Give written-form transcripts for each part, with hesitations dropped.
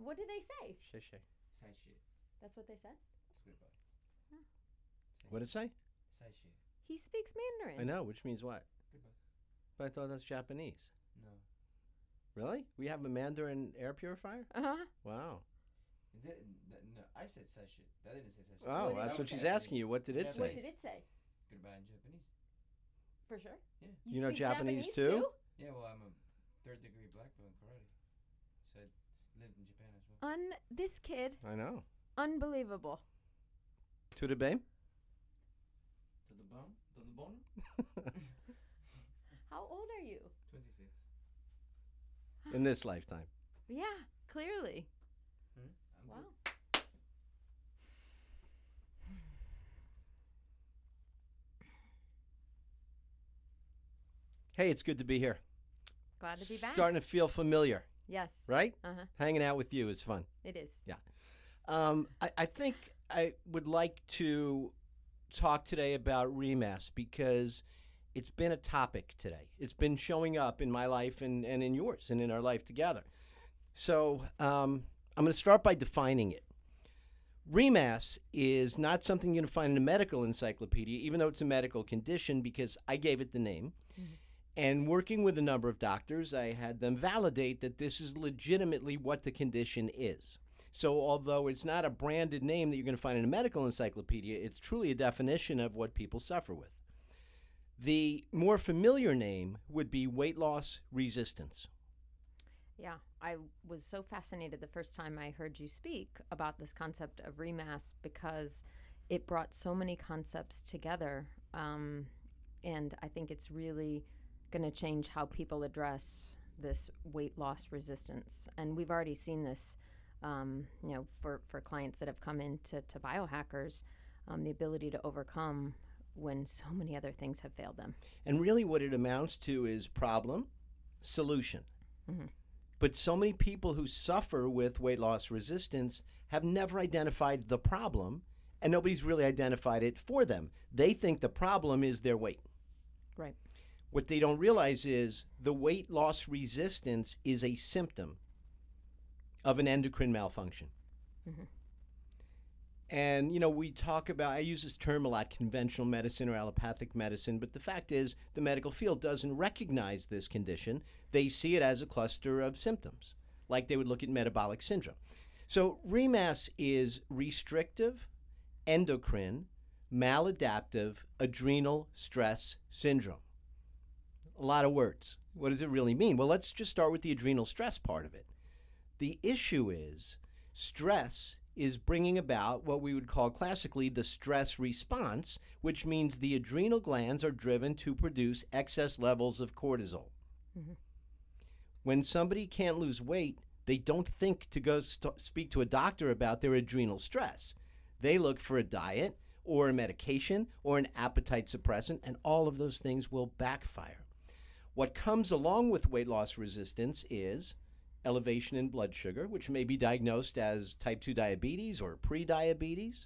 What did they say? Shay. Sai shit. That's what they said? Goodbye. What did it say? Sai shit. He speaks Mandarin. I know, which means what? Goodbye. But I thought that's Japanese. No. Really? We have a Mandarin air purifier? Uh-huh. Wow. No, I said sai shit. That didn't say sai shit. Oh, that's what she's asking you. What did it What say? What did it say? Goodbye in Japanese. For sure. Yeah. You know speak Japanese too? Yeah, well, I'm a third-degree black belt in karate. So I lived in Japan as well. This kid, I know. unbelievable. To the bame? To the bone? To the bone? How old are you? 26. In this lifetime. Yeah, clearly. I'm Wow. good. Hey, it's good to be here. Glad to be back. Starting to feel familiar, Yes. right? Uh-huh. Hanging out with you is fun. It is. I think I would like to talk today about REMAS because it's been a topic today. It's been showing up in my life and in yours and in our life together. So I'm going to start by defining it. REMAS is not something you're going to find in a medical encyclopedia, even though it's a medical condition, because I gave it the name. Mm-hmm. And working with a number of doctors, I had them validate that this is legitimately what the condition is. So although it's not a branded name that you're going to find in a medical encyclopedia, it's truly a definition of what people suffer with. The more familiar name would be weight loss resistance. Yeah, I was so fascinated the first time I heard you speak about this concept of REMAS because it brought so many concepts together. And I think it's really going to change how people address this weight loss resistance. And we've already seen this, for clients that have come into biohackers, the ability to overcome when so many other things have failed them. And really what it amounts to is problem, solution. Mm-hmm. But so many people who suffer with weight loss resistance have never identified the problem, and nobody's really identified it for them. They think the problem is their weight. Right. What they don't realize is the weight loss resistance is a symptom of an endocrine malfunction. Mm-hmm. And, we talk about, I use this term a lot, conventional medicine or allopathic medicine, but the fact is the medical field doesn't recognize this condition. They see it as a cluster of symptoms, like they would look at metabolic syndrome. So REMAS is restrictive, endocrine, maladaptive, adrenal stress syndrome. A lot of words. What does it really mean? Well, let's just start with the adrenal stress part of it. The issue is stress is bringing about what we would call classically the stress response, which means the adrenal glands are driven to produce excess levels of cortisol. Mm-hmm. When somebody can't lose weight, they don't think to go speak to a doctor about their adrenal stress. They look for a diet or a medication or an appetite suppressant, and all of those things will backfire. What comes along with weight loss resistance is elevation in blood sugar, which may be diagnosed as type 2 diabetes or prediabetes.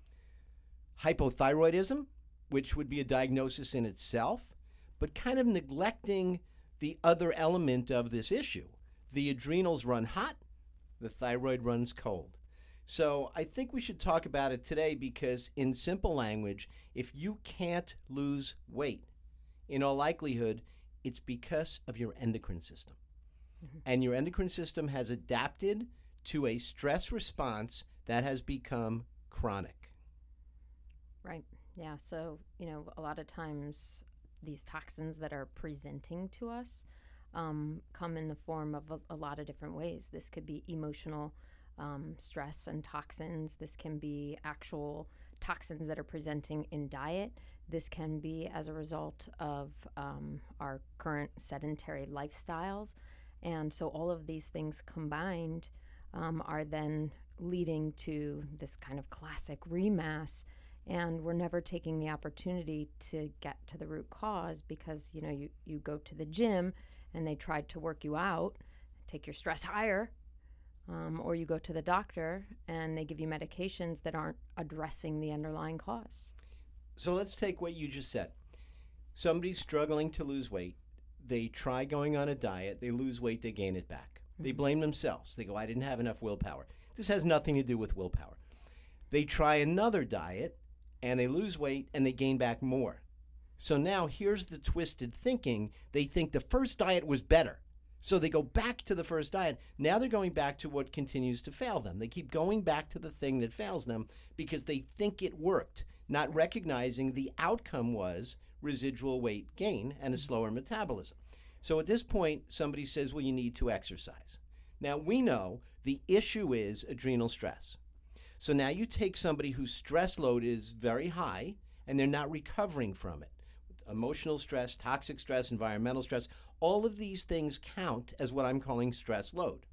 Hypothyroidism, which would be a diagnosis in itself, but kind of neglecting the other element of this issue. The adrenals run hot, the thyroid runs cold. So I think we should talk about it today because in simple language, if you can't lose weight, in all likelihood, it's because of your endocrine system. Mm-hmm. And your endocrine system has adapted to a stress response that has become chronic. Right. Yeah. So, a lot of times these toxins that are presenting to us come in the form of a lot of different ways. This could be emotional stress and toxins. This can be actual toxins that are presenting in diet. This can be as a result of our current sedentary lifestyles. And so all of these things combined are then leading to this kind of classic REMAS. And we're never taking the opportunity to get to the root cause because, you go to the gym and they tried to work you out, take your stress higher, or you go to the doctor and they give you medications that aren't addressing the underlying cause. So let's take what you just said. Somebody's struggling to lose weight. They try going on a diet. They lose weight. They gain it back. They blame themselves. They go, I didn't have enough willpower. This has nothing to do with willpower. They try another diet, and they lose weight, and they gain back more. So now here's the twisted thinking. They think the first diet was better. So they go back to the first diet. Now they're going back to what continues to fail them. They keep going back to the thing that fails them because they think it worked, not recognizing the outcome was residual weight gain and a slower metabolism. So at this point, somebody says, well, you need to exercise. Now we know the issue is adrenal stress. So now you take somebody whose stress load is very high and they're not recovering from it. Emotional stress, toxic stress, environmental stress, all of these things count as what I'm calling stress load.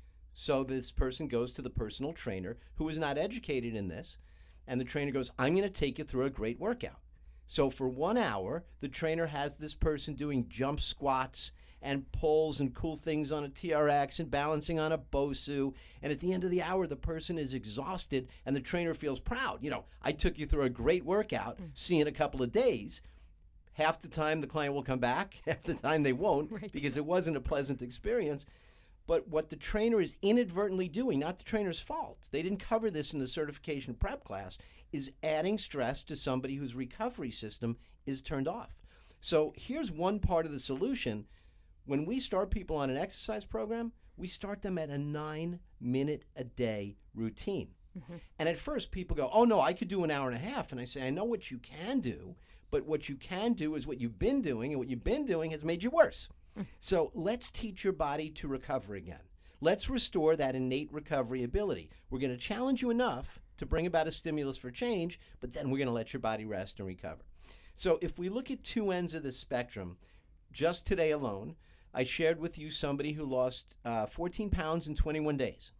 So this person goes to the personal trainer who is not educated in this, and the trainer goes, I'm going to take you through a great workout. So for 1 hour, the trainer has this person doing jump squats and pulls and cool things on a TRX and balancing on a BOSU. And at the end of the hour, the person is exhausted and the trainer feels proud. You know, I took you through a great workout, see you in a couple of days. Half the time the client will come back, half the time they won't, Right. because it wasn't a pleasant experience. But what the trainer is inadvertently doing, not the trainer's fault, they didn't cover this in the certification prep class, is adding stress to somebody whose recovery system is turned off. So here's one part of the solution. When we start people on an exercise program, we start them at a 9-minute-a-day routine. And at first people go, oh no, I could do an hour and a half. And I say, I know what you can do, but what you can do is what you've been doing, and what you've been doing has made you worse. So let's teach your body to recover again. Let's restore that innate recovery ability. We're going to challenge you enough to bring about a stimulus for change, but then we're going to let your body rest and recover. So if we look at two ends of the spectrum, just today alone, I shared with you somebody who lost 14 pounds in 21 days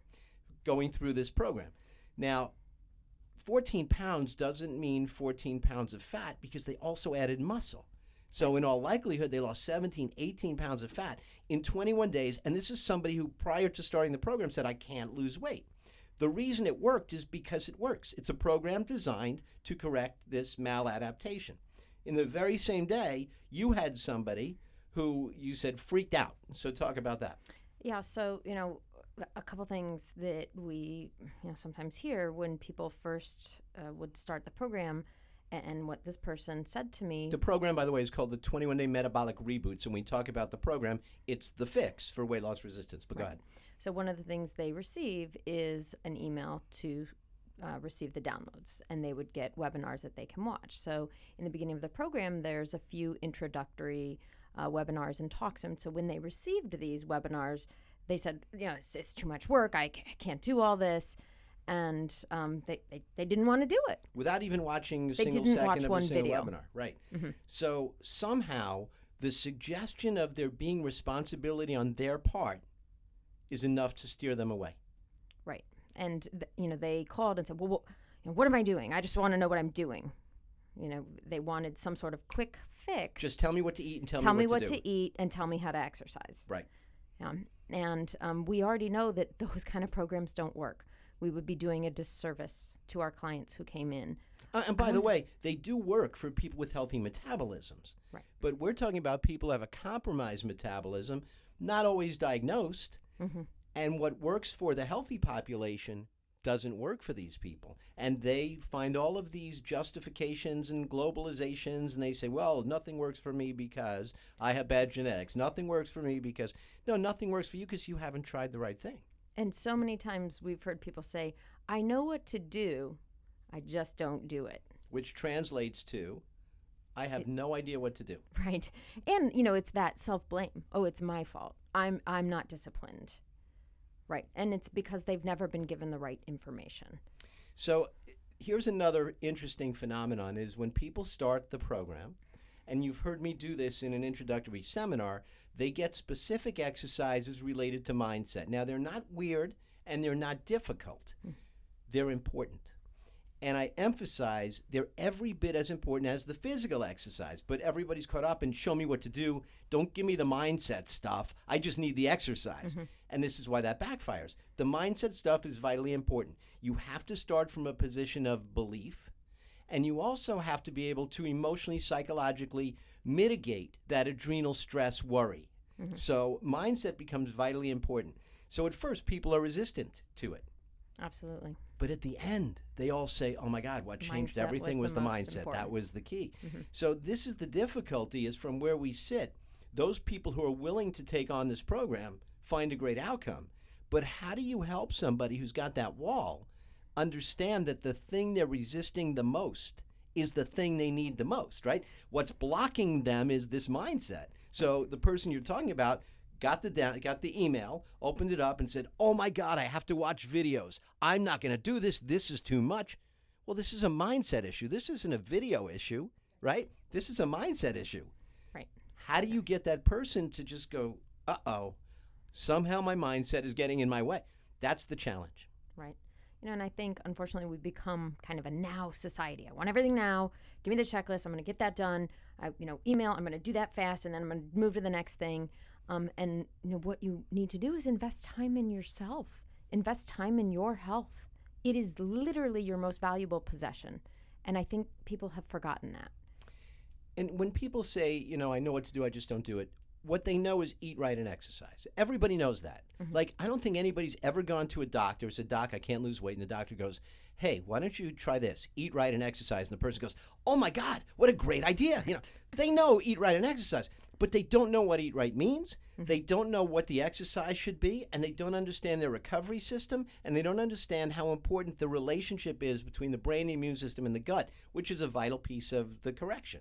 going through this program. Now, 14 pounds doesn't mean 14 pounds of fat because they also added muscle. So in all likelihood, they lost 17, 18 pounds of fat in 21 days. And this is somebody who, prior to starting the program, said, I can't lose weight. The reason it worked is because it works. It's a program designed to correct this maladaptation. In the very same day, you had somebody who you said freaked out. So talk about that. Yeah, so, a couple things that we sometimes hear when people first would start the program, and what this person said to me. The program, by the way, is called the 21-Day Metabolic Reboot. So when we talk about the program, it's the fix for weight loss resistance. But go ahead. So one of the things they receive is an email to receive the downloads, and they would get webinars that they can watch. So in the beginning of the program, there's a few introductory webinars and talks. And so when they received these webinars, they said, it's too much work. I can't do all this. And they didn't want to do it. Without even watching a They single didn't second watch of one a single video. webinar. Right. So somehow the suggestion of there being responsibility on their part is enough to steer them away. Right. And, they called and said, well, what am I doing? I just want to know what I'm doing. They wanted some sort of quick fix. Just tell me what to eat and tell me me what to eat and tell me how to exercise. Right. And we already know that those kind of programs don't work. We would be doing a disservice to our clients who came in. And by the way, they do work for people with healthy metabolisms. Right. But we're talking about people who have a compromised metabolism, not always diagnosed. And what works for the healthy population doesn't work for these people. And they find all of these justifications and globalizations, and they say, well, nothing works for me because I have bad genetics. Nothing works for me because, no, nothing works for you because you haven't tried the right thing. And so many times we've heard people say, I know what to do, I just don't do it. Which translates to, I have no idea what to do. Right. And, it's that self-blame. Oh, it's my fault. I'm not disciplined. Right. And it's because they've never been given the right information. So here's another interesting phenomenon is when people start the program, and you've heard me do this in an introductory seminar, they get specific exercises related to mindset. Now, they're not weird and they're not difficult. They're important. And I emphasize they're every bit as important as the physical exercise. But everybody's caught up in show me what to do. Don't give me the mindset stuff. I just need the exercise. And this is why that backfires. The mindset stuff is vitally important. You have to start from a position of belief. And you also have to be able to emotionally, psychologically mitigate that adrenal stress worry. So mindset becomes vitally important. So at first, people are resistant to it. Absolutely. But at the end, they all say, oh my God, what changed Mindset everything was was the the most mindset. important. That was the key. So this is the difficulty, is from where we sit, those people who are willing to take on this program find a great outcome. But how do you help somebody who's got that wall understand that the thing they're resisting the most is the thing they need the most, right? What's blocking them is this mindset. So the person you're talking about got the email, opened it up and said, oh my God, I have to watch videos. I'm not going to do this. This is too much. Well, this is a mindset issue. This isn't a video issue, right? This is a mindset issue. Right. How do you get that person to just go, uh-oh, somehow my mindset is getting in my way? That's the challenge. Right. And I think, unfortunately, we've become kind of a now society. I want everything now. Give me the checklist. I'm going to get that done. Email. I'm going to do that fast, and then I'm going to move to the next thing. And what you need to do is invest time in yourself. Invest time in your health. It is literally your most valuable possession. And I think people have forgotten that. And when people say, I know what to do, I just don't do it, what they know is eat right and exercise. Everybody knows that. Like, I don't think anybody's ever gone to a doctor and said, Doc, I can't lose weight. And the doctor goes, hey, why don't you try this? Eat right and exercise. And the person goes, oh my God, what a great idea. They know eat right and exercise, but they don't know what eat right means. They don't know what the exercise should be, and they don't understand their recovery system, and they don't understand how important the relationship is between the brain, the immune system, and the gut, which is a vital piece of the correction.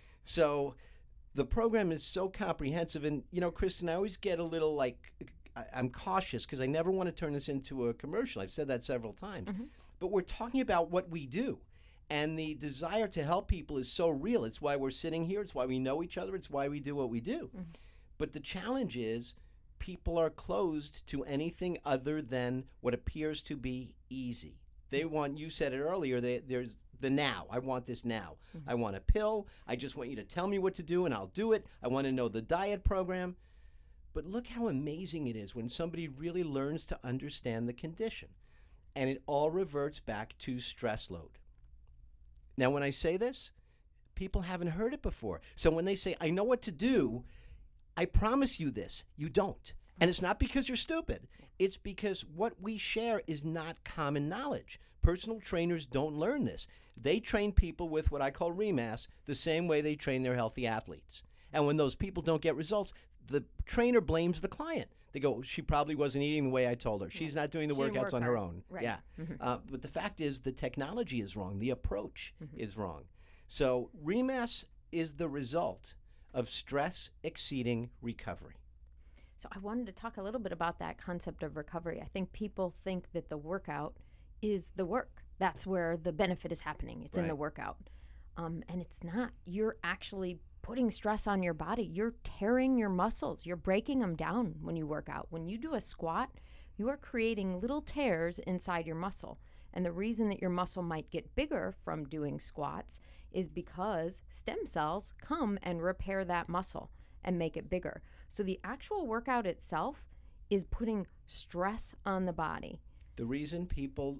So the program is so comprehensive. And, Kristen, I always get a little I'm cautious because I never want to turn this into a commercial. I've said that several times. But we're talking about what we do. And the desire to help people is so real. It's why we're sitting here. It's why we know each other. It's why we do what we do. But the challenge is people are closed to anything other than what appears to be easy. They want, you said it earlier, there's the now. I want this now. I want a pill. I just want you to tell me what to do and I'll do it. I want to know the diet program. But look how amazing it is when somebody really learns to understand the condition. And it all reverts back to stress load. Now, when I say this, people haven't heard it before. So when they say, I know what to do, I promise you this, you don't. And it's not because you're stupid. It's because what we share is not common knowledge. Personal trainers don't learn this. They train people with what I call REMAS the same way they train their healthy athletes. And when those people don't get results, the trainer blames the client. They go, she probably wasn't eating the way I told her. She's not doing the workouts on her own. Right. Yeah. But the fact is the technology is wrong. The approach is wrong. So REMAS is the result of stress exceeding recovery. So I wanted to talk a little bit about that concept of recovery. I think people think that the workout is the work. That's where the benefit is happening. It's in the workout. And it's not. You're actually putting stress on your body. You're tearing your muscles. You're breaking them down when you work out. When you do a squat, you are creating little tears inside your muscle. And the reason that your muscle might get bigger from doing squats is because stem cells come and repair that muscle and make it bigger. So the actual workout itself is putting stress on the body. The reason people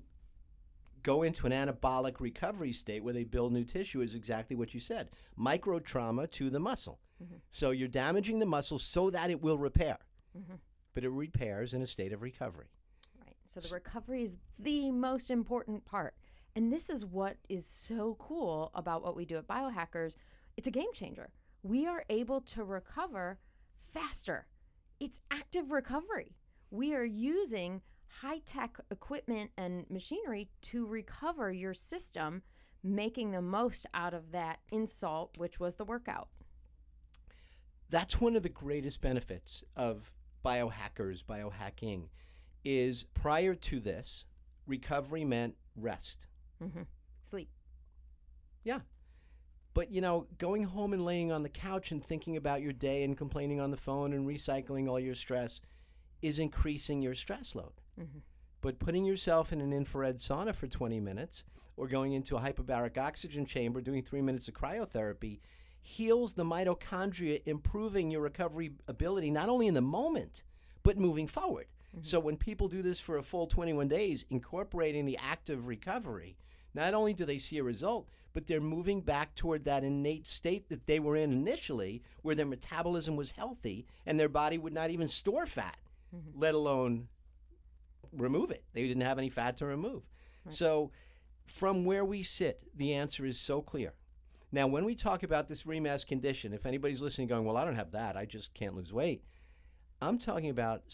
go into an anabolic recovery state where they build new tissue is exactly what you said. Micro trauma to the muscle. So you're damaging the muscle so that it will repair. But it repairs in a state of recovery. Right. So the recovery is the most important part. And this is what is so cool about what we do at Biohackers. It's a game changer. We are able to recover faster. It's active recovery. We are using high-tech equipment and machinery to recover your system, making the most out of that insult, which was the workout. That's one of the greatest benefits of biohackers, biohacking, is prior to this, recovery meant rest. Sleep. Yeah. But, going home and laying on the couch and thinking about your day and complaining on the phone and recycling all your stress is increasing your stress load. But putting yourself in an infrared sauna for 20 minutes or going into a hyperbaric oxygen chamber doing 3 minutes of cryotherapy heals the mitochondria, improving your recovery ability not only in the moment, but moving forward. So when people do this for a full 21 days, incorporating the active recovery, not only do they see a result, but they're moving back toward that innate state that they were in initially, where their metabolism was healthy and their body would not even store fat, let alone remove it. They didn't have any fat to remove. Right. So from where we sit, the answer is so clear. Now, when we talk about this REMAS condition, if anybody's listening going, well, I don't have that, I just can't lose weight, I'm talking about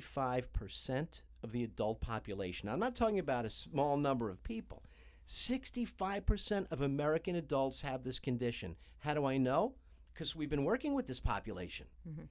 65% of the adult population. I'm not talking about a small number of people. 65% of American adults have this condition. How do I know? Because we've been working with this population.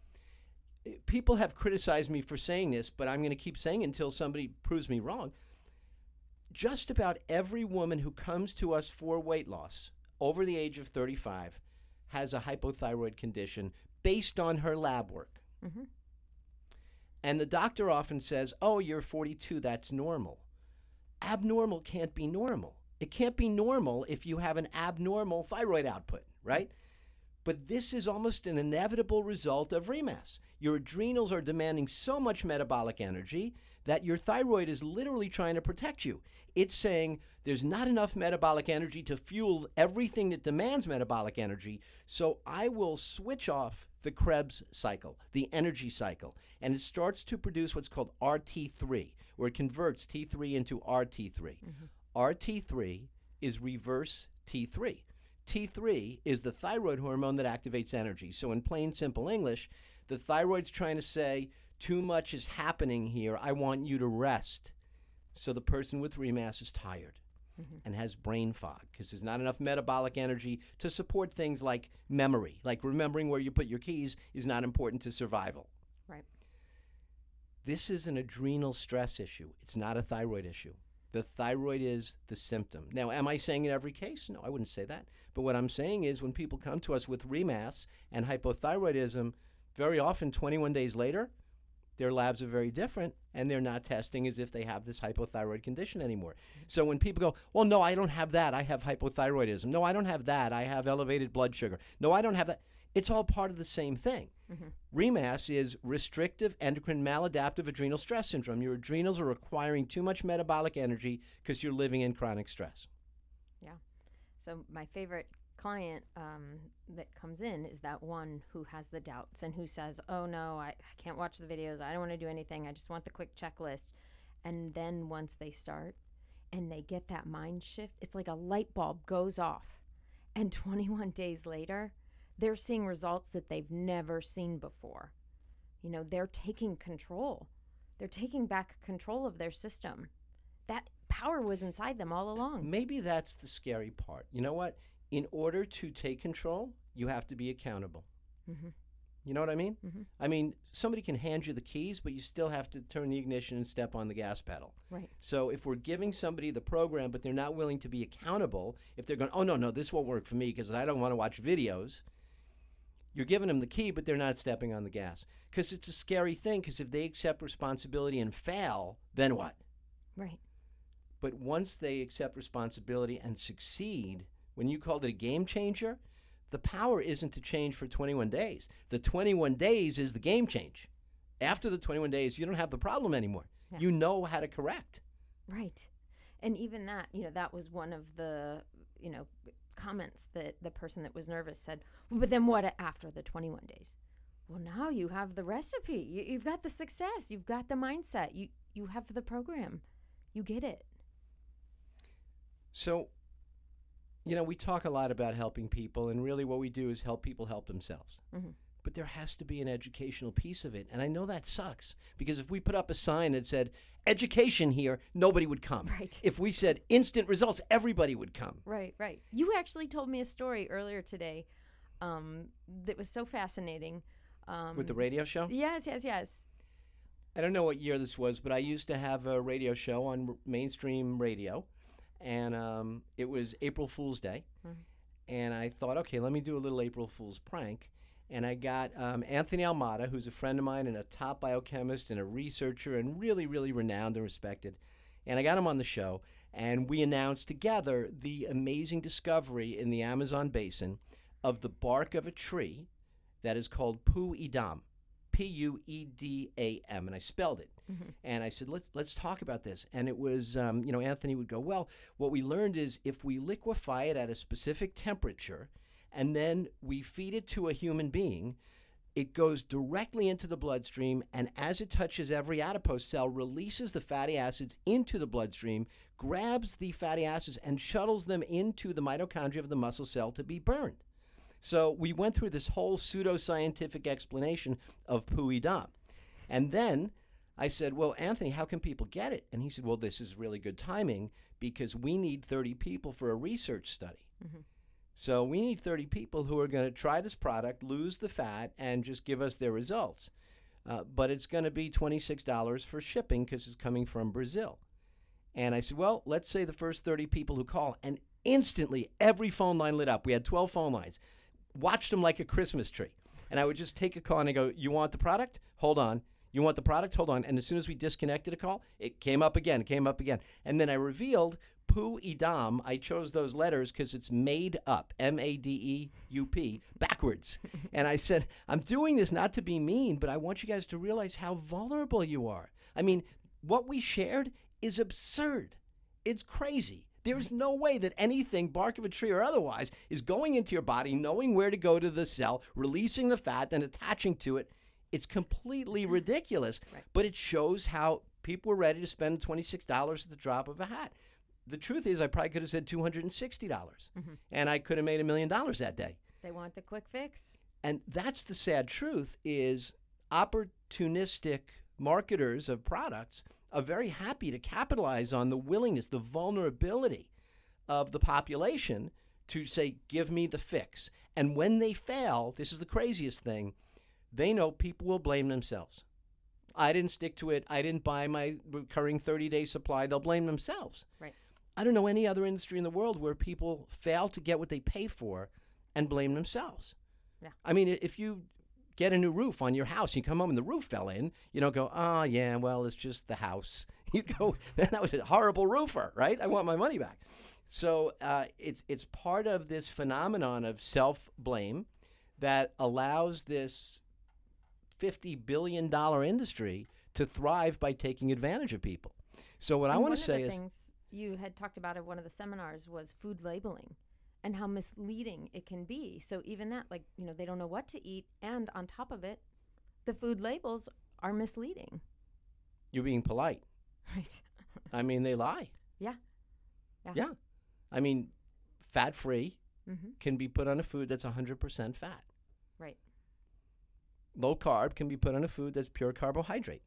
People have criticized me for saying this, but I'm going to keep saying it until somebody proves me wrong. Just about every woman who comes to us for weight loss over the age of 35 has a hypothyroid condition based on her lab work. And the doctor often says, oh, you're 42, that's normal. Abnormal can't be normal. It can't be normal if you have an abnormal thyroid output, right? But this is almost an inevitable result of REMAS. Your adrenals are demanding so much metabolic energy that your thyroid is literally trying to protect you. It's saying there's not enough metabolic energy to fuel everything that demands metabolic energy, so I will switch off the Krebs cycle, the energy cycle, and it starts to produce what's called RT3, where it converts T3 into RT3. RT3 is reverse T3. T3 is the thyroid hormone that activates energy. So in plain, simple English, the thyroid's trying to say, too much is happening here. I want you to rest. So the person with REMAS is tired and has brain fog because there's not enough metabolic energy to support things like memory. Like remembering where you put your keys is not important to survival. Right. This is an adrenal stress issue. It's not a thyroid issue. The thyroid is the symptom. Now, am I saying in every case? No, I wouldn't say that. But what I'm saying is when people come to us with REMAS and hypothyroidism, very often 21 days later, their labs are very different, and they're not testing as if they have this hypothyroid condition anymore. So when people go, well, no, I don't have that. I have hypothyroidism. No, I don't have that. I have elevated blood sugar. No, I don't have that. It's all part of the same thing. REMAS is restrictive endocrine maladaptive adrenal stress syndrome. Your adrenals are requiring too much metabolic energy because you're living in chronic stress. Yeah. So my favorite client that comes in is that one who has the doubts and who says, oh, no, I can't watch the videos. I don't want to do anything. I just want the quick checklist. And then once they start and they get that mind shift, it's like a light bulb goes off. And 21 days later, they're seeing results that they've never seen before. You know, they're taking control. They're taking back control of their system. That power was inside them all along. Maybe that's the scary part. You know what? In order to take control, you have to be accountable. You know what I mean? I mean, somebody can hand you the keys, but you still have to turn the ignition and step on the gas pedal. Right. So if we're giving somebody the program, but they're not willing to be accountable, if they're going, oh, no, this won't work for me because I don't want to watch videos, you're giving them the key, but they're not stepping on the gas. Because it's a scary thing, because if they accept responsibility and fail, then what? Right. But once they accept responsibility and succeed, when you called it a game changer, the power isn't to change for 21 days. The 21 days is the game change. After the 21 days, you don't have the problem anymore. Yeah. You know how to correct. Right. And even that, that was one of the, comments that the person that was nervous said, well, but then what after the 21 days? Well, now you have the recipe. You've got the success. You've got the mindset. You have the program. You get it. So, we talk a lot about helping people, and really what we do is help people help themselves. But there has to be an educational piece of it. And I know that sucks, because if we put up a sign that said, education here, nobody would come. Right. If we said instant results, everybody would come. Right. You actually told me a story earlier today that was so fascinating. With the radio show? Yes. I don't know what year this was, but I used to have a radio show on mainstream radio. And it was April Fool's Day. And I thought, okay, let me do a little April Fool's prank. And I got Anthony Almada, who's a friend of mine and a top biochemist and a researcher and really, really renowned and respected. And I got him on the show, and we announced together the amazing discovery in the Amazon basin of the bark of a tree that is called Puedam, Puedam, and I spelled it. And I said, let's talk about this. And it was, Anthony would go, well, what we learned is if we liquefy it at a specific temperature and then we feed it to a human being, it goes directly into the bloodstream, and as it touches every adipose cell, releases the fatty acids into the bloodstream, grabs the fatty acids and shuttles them into the mitochondria of the muscle cell to be burned. So we went through this whole pseudoscientific explanation of Poo-Idam. And then I said, well, Anthony, how can people get it? And he said, well, this is really good timing because we need 30 people for a research study. So we need 30 people who are going to try this product, lose the fat, and just give us their results. But it's going to be $26 for shipping because it's coming from Brazil. And I said, well, let's say the first 30 people who call, and instantly every phone line lit up. We had 12 phone lines. Watched them like a Christmas tree. And I would just take a call and I go, you want the product? Hold on. You want the product? Hold on. And as soon as we disconnected a call, it came up again. And then I revealed Poo-Idam. I chose those letters because it's made up, M-A-D-E-U-P, backwards. And I said, I'm doing this not to be mean, but I want you guys to realize how vulnerable you are. I mean, what we shared is absurd. It's crazy. There's no way that anything, bark of a tree or otherwise, is going into your body, knowing where to go to the cell, releasing the fat, then attaching to it. It's completely ridiculous. Right. But it shows how people were ready to spend $26 at the drop of a hat. The truth is, I probably could have said $260, and I could have made $1 million that day. They want the quick fix. And that's the sad truth, is opportunistic marketers of products are very happy to capitalize on the willingness, the vulnerability of the population to say, give me the fix. And when they fail, this is the craziest thing, they know people will blame themselves. I didn't stick to it. I didn't buy my recurring 30-day supply. They'll blame themselves. Right. I don't know any other industry in the world where people fail to get what they pay for and blame themselves. Yeah. I mean, if you get a new roof on your house, you come home and the roof fell in, you don't go, oh, yeah, well, it's just the house. You go, man, that was a horrible roofer, right? I want my money back. So it's part of this phenomenon of self-blame that allows this $50 billion industry to thrive by taking advantage of people. So what I want to say is, things you had talked about at one of the seminars was food labeling and how misleading it can be. So even that, like, they don't know what to eat. And on top of it, the food labels are misleading. You're being polite. Right. I mean, they lie. Yeah. I mean, fat-free can be put on a food that's 100% fat. Right. Low carb can be put on a food that's pure carbohydrate.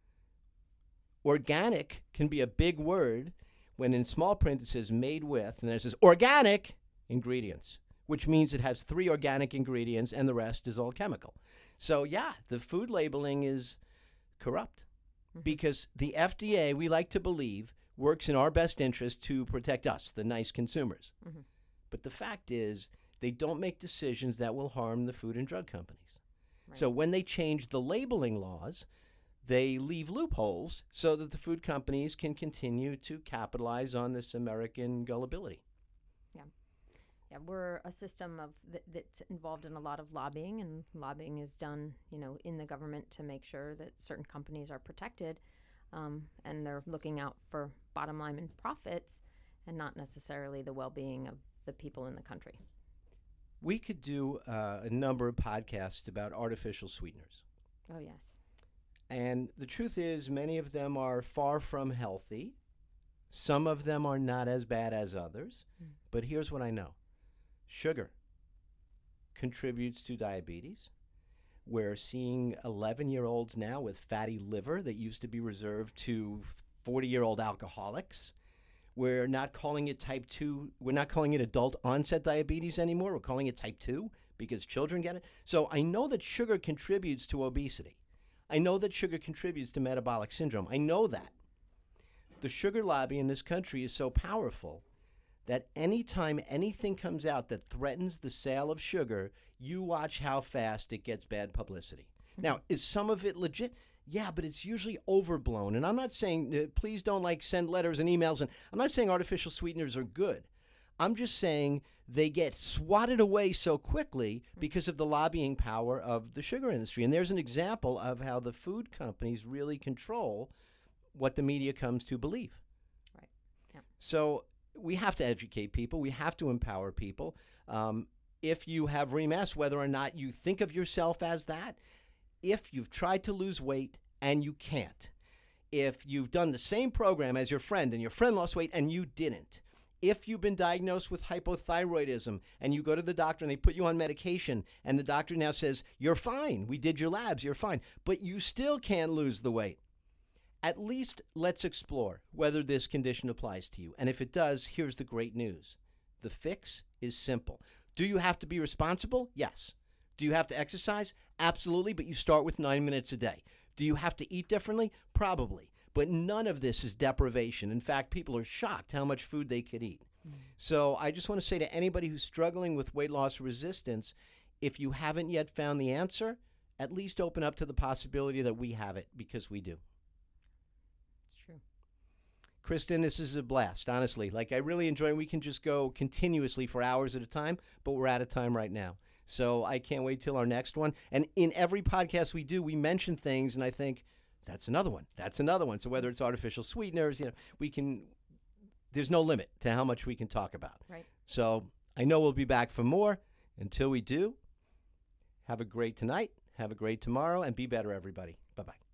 Organic can be a big word when in small print it says made with, and then it says organic ingredients, which means it has 3 organic ingredients and the rest is all chemical. So yeah, the food labeling is corrupt because the FDA, we like to believe, works in our best interest to protect us, the nice consumers. But the fact is, they don't make decisions that will harm the food and drug companies. Right. So when they change the labeling laws, they leave loopholes so that the food companies can continue to capitalize on this American gullibility. Yeah, we're a system of that's involved in a lot of lobbying, and lobbying is done, in the government to make sure that certain companies are protected, and they're looking out for bottom line and profits, and not necessarily the well-being of the people in the country. We could do a number of podcasts about artificial sweeteners. Oh, yes. And the truth is, many of them are far from healthy. Some of them are not as bad as others. But here's what I know. Sugar contributes to diabetes. We're seeing 11-year-olds now with fatty liver that used to be reserved to 40-year-old alcoholics. We're not calling it type 2. We're not calling it adult onset diabetes anymore. We're calling it type 2 because children get it. So I know that sugar contributes to obesity. I know that sugar contributes to metabolic syndrome. I know that. The sugar lobby in this country is so powerful that anytime anything comes out that threatens the sale of sugar, you watch how fast it gets bad publicity. Now, is some of it legit? Yeah, but it's usually overblown. And I'm not saying, please don't send letters and emails. And I'm not saying artificial sweeteners are good. I'm just saying they get swatted away so quickly because of the lobbying power of the sugar industry. And there's an example of how the food companies really control what the media comes to believe. Right. Yeah. So we have to educate people. We have to empower people. If you have REMAS, whether or not you think of yourself as that, if you've tried to lose weight and you can't, if you've done the same program as your friend and your friend lost weight and you didn't, if you've been diagnosed with hypothyroidism and you go to the doctor and they put you on medication and the doctor now says, you're fine, we did your labs, you're fine, but you still can't lose the weight, at least let's explore whether this condition applies to you. And if it does, here's the great news. The fix is simple. Do you have to be responsible? Yes. Do you have to exercise? Absolutely, but you start with 9 minutes a day. Do you have to eat differently? Probably. But none of this is deprivation. In fact, people are shocked how much food they could eat. So I just want to say to anybody who's struggling with weight loss resistance, if you haven't yet found the answer, at least open up to the possibility that we have it, because we do. It's true. Kristen, this is a blast, honestly. Like, I really enjoy it. We can just go continuously for hours at a time, but we're out of time right now. So I can't wait till our next one. And in every podcast we do, we mention things, and I think, that's another one. That's another one. So whether it's artificial sweeteners, there's no limit to how much we can talk about. Right. So I know we'll be back for more. Until we do, have a great tonight, have a great tomorrow, and be better, everybody. Bye-bye.